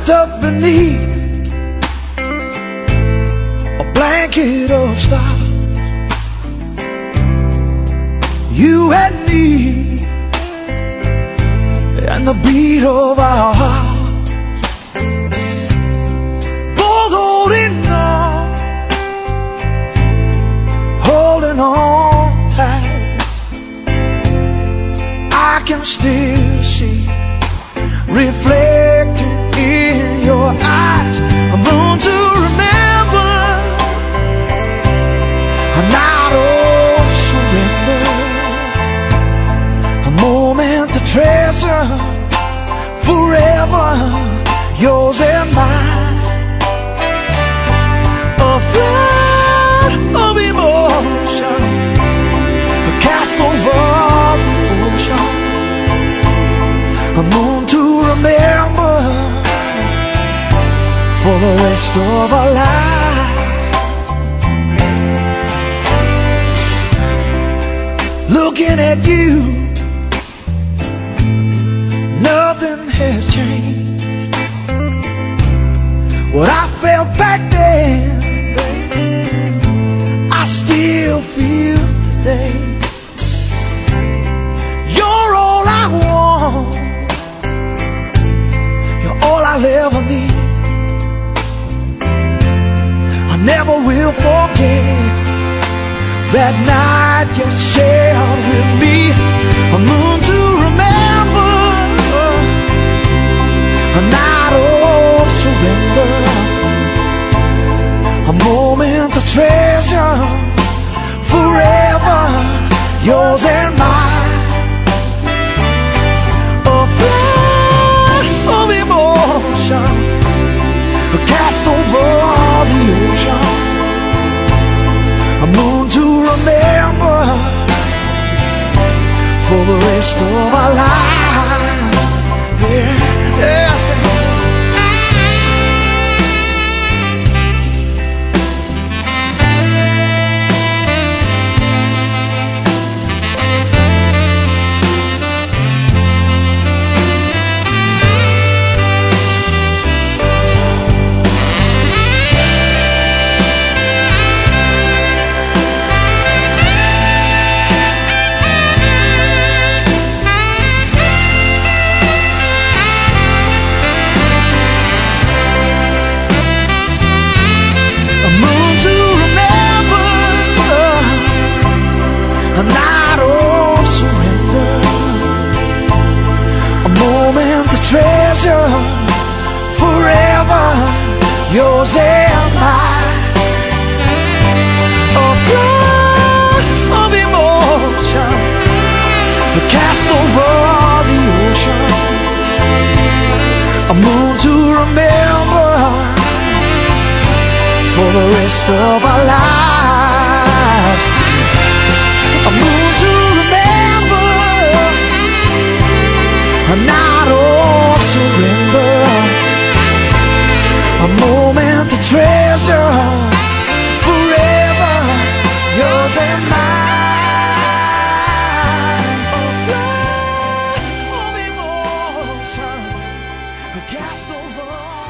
wrapped up beneath a blanket of stars. You and me and the beat of our hearts, both holding on tight. I can still see reflected in your eyes a moon to remember, a night of surrender, a moment to treasure, forever yours and mine. A flood of emotion cast over the ocean, a moon to remember for the rest of our life. Looking at you, nothing has changed. What I felt back then, I still feel today. You're all I want, all I'll ever need. I never will forget that night you shared with me, a moon to remember, a night of surrender, a moment to treasure, forever yours and mine. A flood of emotion cast over the ocean, a moon to remember for the rest of our lives. Yeah, yeah. A night of surrender, a moment to treasure, forever yours and mine. A flood of emotion cast over the ocean, a moon to remember for the rest of our lives. A moon to remember, a night of surrender, a moment to treasure, forever yours and mine. A flood of emotion cast over